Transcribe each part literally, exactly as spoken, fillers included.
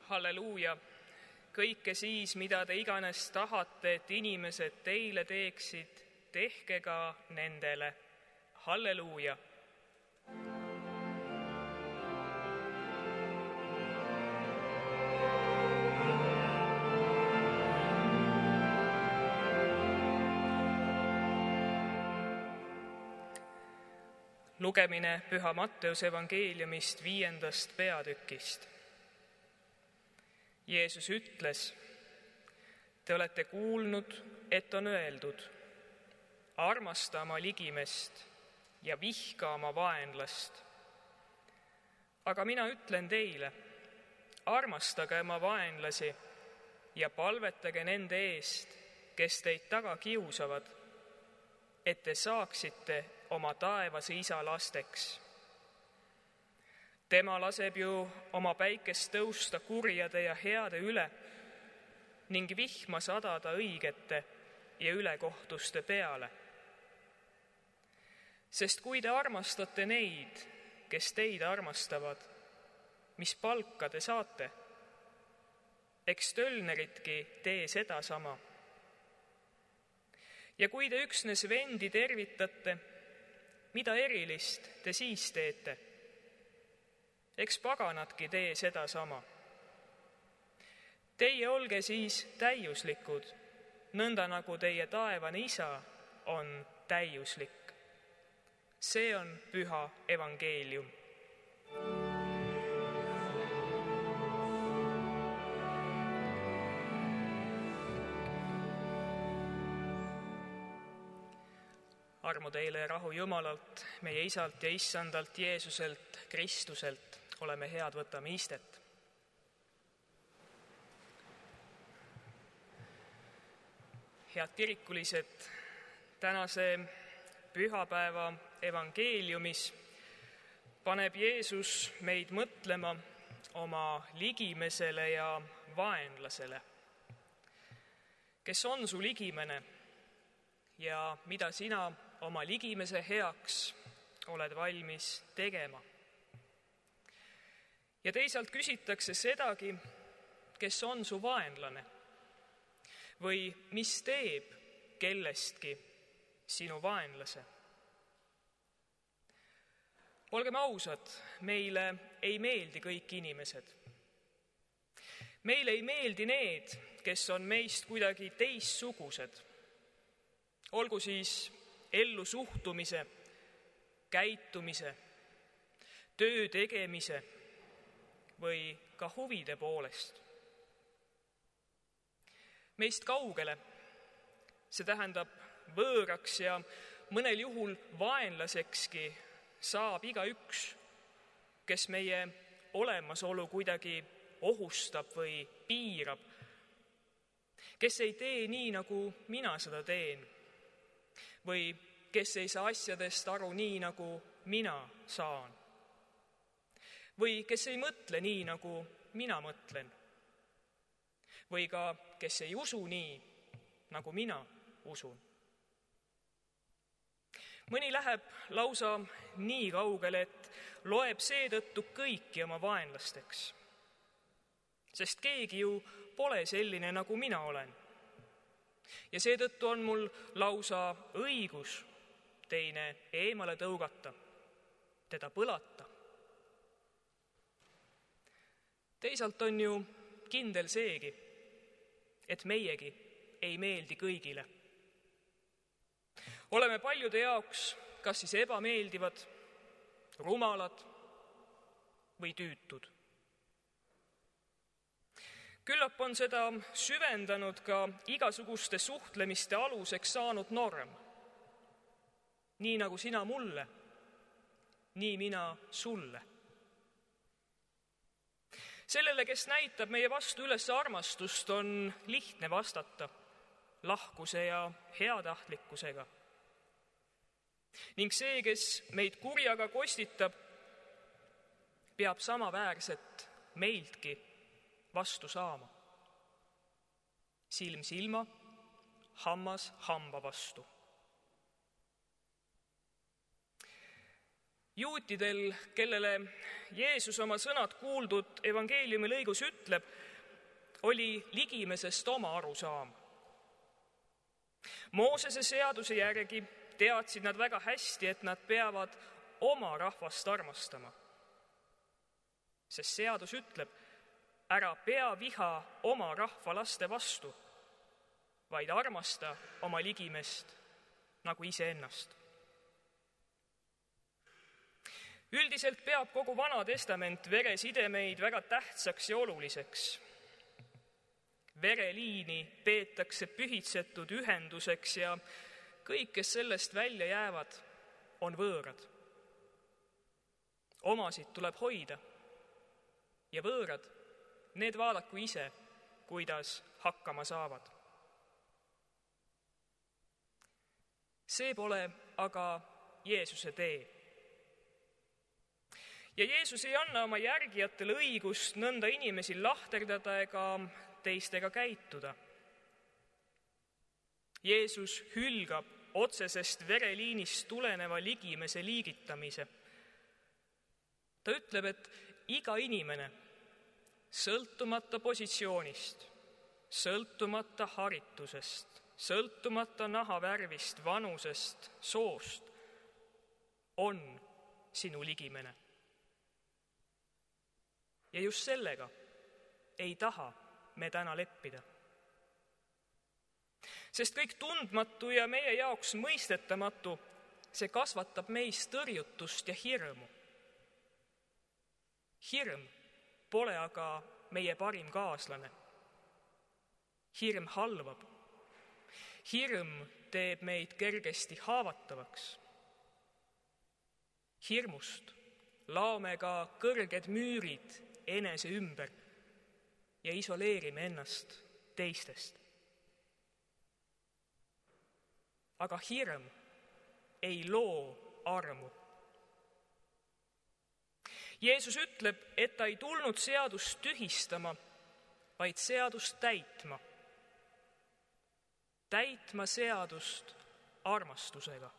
halleluuja, kõike siis, mida te iganes tahate, et inimesed teile teeksid, tehke ka nendele. Halleluuja. Lugemine Püha Matteuse evangeeliumist viiendast peatükist. Jeesus ütles, te olete kuulnud, et on öeldud, armasta oma ligimest ja vihka oma vaenlast. Aga mina ütlen teile, armastage oma vaenlasi ja palvetage nende eest, kes teid taga kiusavad, et te saaksite oma taevase isa lasteks. Tema laseb ju oma päikest tõusta kurjade ja heade üle ning vihma sadada õigete ja ülekohtuste peale. Sest kui te armastate neid, kes teid armastavad, mis palka te saate? Eks tölneritki tee sedasama. Ja kui te üksnes vendi tervitate, mida erilist te siis teete? Eks paganadki tee sedasama. Teie olge siis täiuslikud, nõnda nagu teie taevane isa on täiuslik. See on püha evangeelium. Armu teile ja rahu Jumalalt, meie isalt ja issandalt Jeesuselt, Kristuselt. Oleme head, võtame istet. Head kirikulised, tänase pühapäeva evangeeliumis paneb Jeesus meid mõtlema oma ligimesele ja vaenlasele. Kes on su ligimene ja mida sina oma ligimese heaks oled valmis tegema? Ja teisalt küsitakse sedagi, kes on su vaenlane või mis teeb kellestki sinu vaenlase. Olgem ausad, meile ei meeldi kõik inimesed. Meile ei meeldi need, kes on meist kuidagi teissugused. Olgu siis ellu suhtumise, käitumise, töö tegemise või ka huvide poolest. Meist kaugele, see tähendab võõraks ja mõnel juhul vaenlasekski saab igaüks, kes meie olemasolu kuidagi ohustab või piirab, kes ei tee nii, nagu mina seda teen, või kes ei saa asjadest aru nii, nagu mina saan. Või kes ei mõtle nii, nagu mina mõtlen. Või ka, kes ei usu nii, nagu mina usun. Mõni läheb lausa nii kaugele, et loeb seetõttu kõiki oma vaenlasteks. Sest keegi ju pole selline, nagu mina olen. Ja seetõttu on mul lausa õigus teine eemale tõugata, teda põlata. Teisalt on ju kindel seegi, et meiegi ei meeldi kõigile. Oleme paljude jaoks kas siis ebameeldivad, rumalad või tüütud. Küllap on seda süvendanud ka igasuguste suhtlemiste aluseks saanud norm. Nii nagu sina mulle, nii mina sulle. Sellele, kes näitab meie vastu üles armastust, on lihtne vastata lahkuse ja heatahtlikkusega. Ning see, kes meid kurjaga kostitab, peab samaväärset meiltki vastu saama. Silm silma, hammas hamba vastu. Juutidel, kellele Jeesus oma sõnad kuuldud evangeeliumi lõigus ütleb, oli ligimesest oma arusaam. Moosese seaduse järgi teadsid nad väga hästi, et nad peavad oma rahvast armastama. Sest seadus ütleb, ära pea viha oma rahva laste vastu, vaid armasta oma ligimest nagu iseennast. Üldiselt peab kogu Vana Testament veresidemeid väga tähtsaks ja oluliseks. Vereliini peetakse pühitsetud ühenduseks ja kõik, kes sellest välja jäävad, on võõrad. Omasid tuleb hoida ja võõrad, need vaadaku ise, kuidas hakkama saavad. See pole aga Jeesuse tee. Ja Jeesus ei anna oma järgijatele õigust nõnda inimesi lahterdada ega teistega käituda. Jeesus hülgab otsesest vereliinist tuleneva ligimese liigitamise. Ta ütleb, et iga inimene, sõltumata positsioonist, sõltumata haritusest, sõltumata nahavärvist, vanusest, soost, on sinu ligimene. Ja just sellega ei taha me täna leppida. Sest kõik tundmatu ja meie jaoks mõistetamatu, see kasvatab meis tõrjutust ja hirmu. Hirm pole aga meie parim kaaslane. Hirm halvab. Hirm teeb meid kergesti haavatavaks. Hirmust laome ka kõrged müürid enese ümber ja isoleerime ennast teistest. Aga hirm ei loo armu. Jeesus ütleb, et ta ei tulnud seadust tühistama, vaid seadust täitma. Täitma seadust armastusega.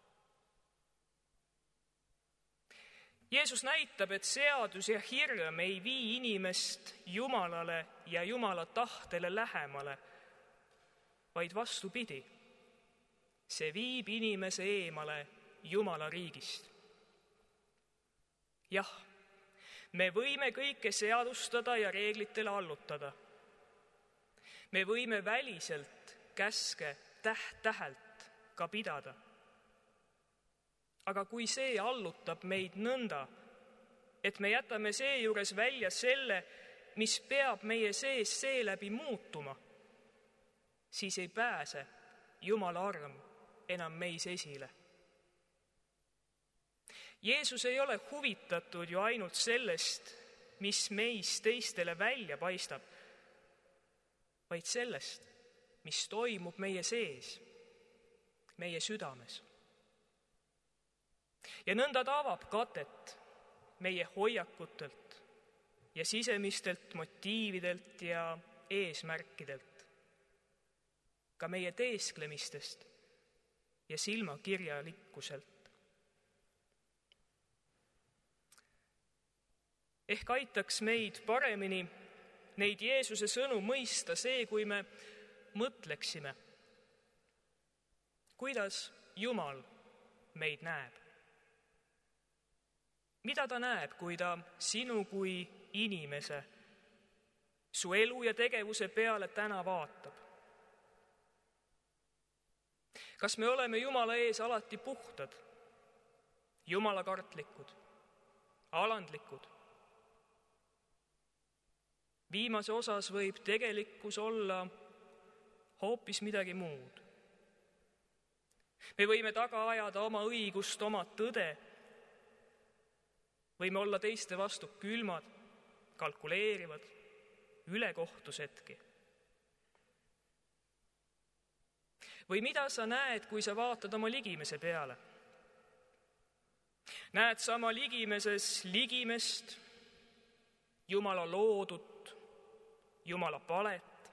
Jeesus näitab, et seadus ja hirm ei vii inimest Jumalale ja Jumala tahtele lähemale, vaid vastupidi. See viib inimese eemale Jumala riigist. Jah, me võime kõike seadustada ja reeglitele allutada. Me võime väliselt käske täht-tähelt ka pidada. Aga kui see allutab meid nõnda, et me jätame seejuures välja selle, mis peab meie sees seeläbi muutuma, siis ei pääse Jumala arm enam meis esile. Jeesus ei ole huvitatud ju ainult sellest, mis meis teistele välja paistab, vaid sellest, mis toimub meie sees, meie südames. Ja nõnda ta avab katet meie hoiakutelt ja sisemistelt motiividelt ja eesmärkidelt, ka meie teesklemistest ja silmakirjalikkuselt. Ehk aitaks meid paremini neid Jeesuse sõnu mõista see, kui me mõtleksime, kuidas Jumal meid näeb. Mida ta näeb, kui ta sinu kui inimese, su elu ja tegevuse peale täna vaatab? Kas me oleme Jumala ees alati puhtad, jumalakartlikud, alandlikud? Viimase osas võib tegelikkus olla hoopis midagi muud. Me võime taga ajada oma õigust, oma tõde. Võime olla teiste vastu külmad, kalkuleerivad, ülekohtusedki. Või mida sa näed, kui sa vaatad oma ligimese peale? Näed sa oma ligimeses ligimest, Jumala loodut, Jumala palet?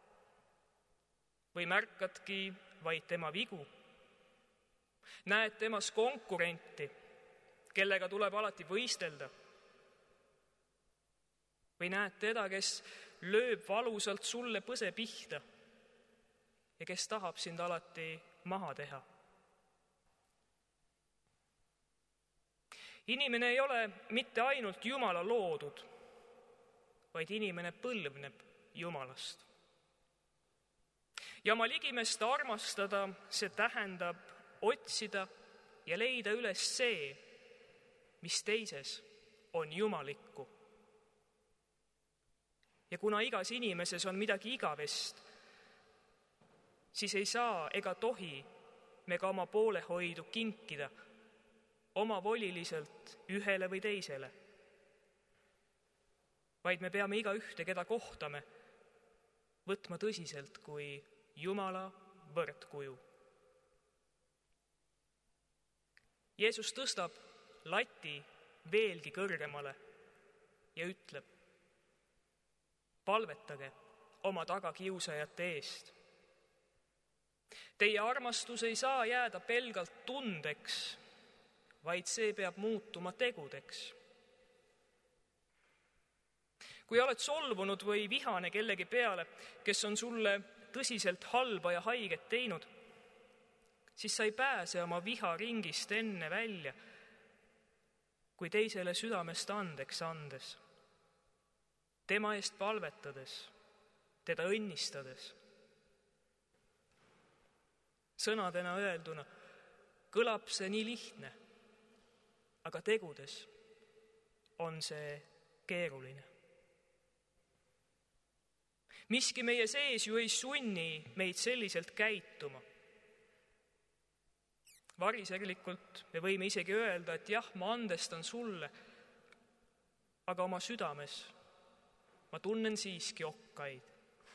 Või märkadki vaid tema vigu? Näed temas konkurenti, kellega tuleb alati võistelda? Või näed teda, kes lööb valusalt sulle põse pihta ja kes tahab sind alati maha teha? Inimene ei ole mitte ainult Jumala loodud, vaid inimene põlvneb Jumalast. Ja oma ligimest armastada, see tähendab otsida ja leida üles see, mis teises on jumalikku. Ja kuna igas inimeses on midagi igavest, siis ei saa ega tohi me ka oma poolehoidu kinkida omavoliliselt ühele või teisele, vaid me peame igaühte, keda kohtame, võtma tõsiselt kui Jumala võrdkuju. Jeesus tõstab lati veelgi kõrgemale ja ütleb: palvetage oma tagakiusajate eest. Teie armastus ei saa jääda pelgalt tundeks, vaid see peab muutuma tegudeks. Kui oled solvunud või vihane kellegi peale, kes on sulle tõsiselt halba ja haiget teinud, siis sa ei pääse oma viharingist enne välja, kui teisele südamest andeks andes, tema eest palvetades, teda õnnistades. Sõnadena öelduna kõlab see nii lihtne, aga tegudes on see keeruline. Miski meie sees ju ei sunni meid selliselt käituma. Variserlikult me võime isegi öelda, et jah, ma andestan sulle, aga oma südames ma tunnen siiski okkaid.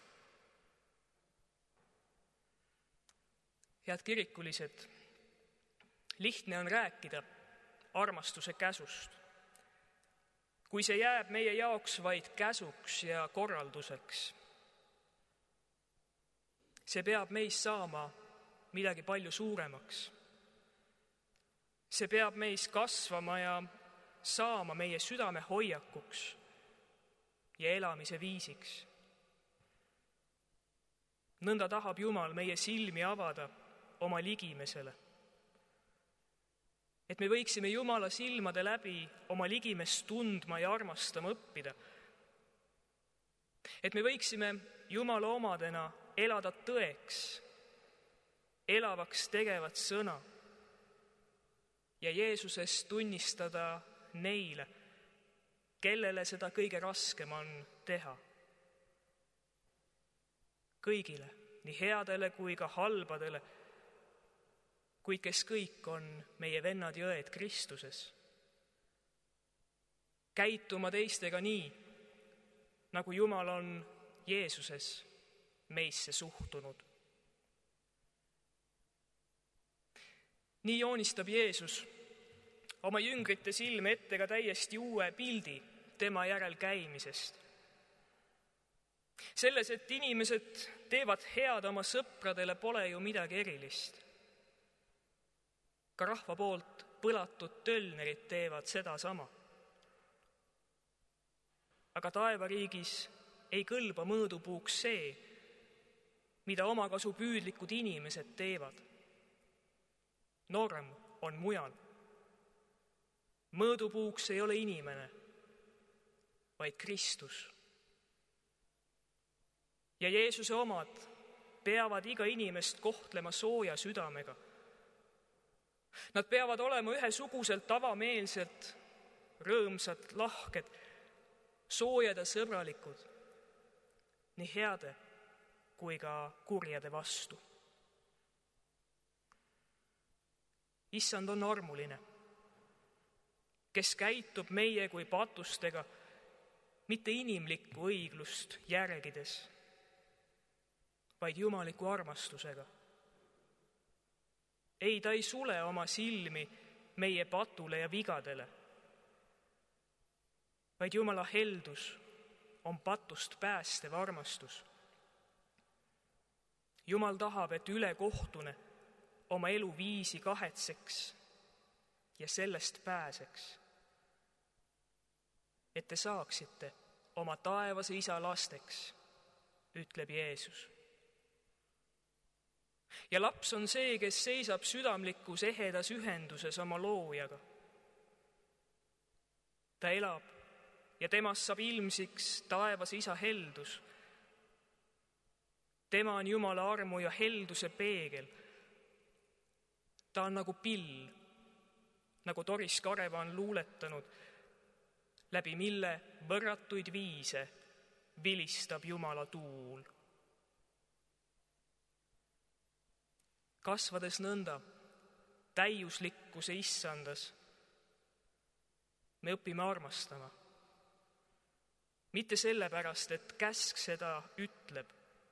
Head kirikulised, lihtne on rääkida armastuse käsust, kui see jääb meie jaoks vaid käsuks ja korralduseks. See peab meis saama midagi palju suuremaks. See peab meis kasvama ja saama meie südame hoiakuks ja elamise viisiks. Nõnda tahab Jumal meie silmi avada oma ligimesele. Et me võiksime Jumala silmade läbi oma ligimest tundma ja armastama õppida. Et me võiksime Jumala omadena elada tõeks, elavaks tegevat sõna ja Jeesusest tunnistada neile, kellele seda kõige raskem on teha. Kõigile, nii headele kui ka halbadele, kuid kes kõik on meie vennad ja õed Kristuses. Käituma teistega nii, nagu Jumal on Jeesuses meisse suhtunud. Nii joonistab Jeesus oma jüngrite silme ette ka täiesti uue pildi tema järel käimisest. Selles, et inimesed teevad head oma sõpradele, pole ju midagi erilist. Ka rahva poolt põlatud tölnerid teevad seda sama. Aga taevariigis ei kõlba mõõdupuuks see, mida omakasu püüdlikud inimesed teevad. Norm on mujal. Mõõdupuuks ei ole inimene, vaid Kristus. Ja Jeesuse omad peavad iga inimest kohtlema sooja südamega. Nad peavad olema ühesuguselt avameelselt, rõõmsad, lahked, soojad ja sõbralikud, nii heade kui ka kurjade vastu. Issand on armuline, kes käitub meie kui patustega, mitte inimlikku õiglust järgides, vaid jumaliku armastusega. Ei, ta ei sule oma silmi meie patule ja vigadele, vaid Jumala heldus on patust päästev armastus. Jumal tahab, et ülekohtune oma elu viisi kahetseks ja sellest pääseks, et te saaksite oma taevase isa lasteks, ütleb Jeesus. Ja laps on see, kes seisab südamlikus ehedas ühenduses oma loojaga. Ta elab ja temast saab ilmsiks taevase isa heldus. Tema on Jumala armu ja helduse peegel. Ta on nagu pill, nagu Doris Kareva on luuletanud, läbi mille võrratuid viise vilistab Jumala tuul. Kasvades nõnda täiuslikkuse issandas, me õpime armastama. Mitte sellepärast, et käsk seda ütleb,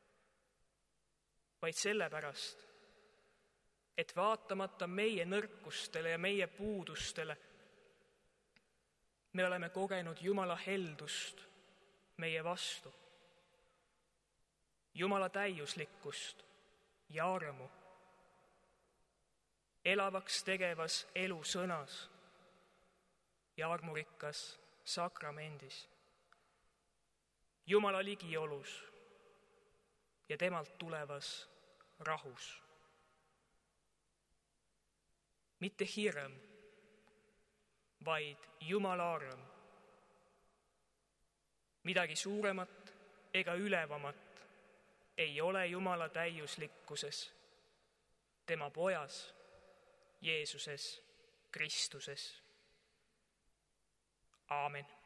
vaid sellepärast, et vaatamata meie nõrkustele ja meie puudustele, me oleme kogenud Jumala heldust meie vastu, Jumala täiuslikkust ja armu, elavaks tegevas elu sõnas ja armurikkas sakramendis, Jumala ligiolus ja temalt tulevas rahus. Mitte hirm, vaid Jumala arm. Midagi suuremat ega ülevamat ei ole Jumala täiuslikkuses, tema pojas, Jeesuses Kristuses. Aamen.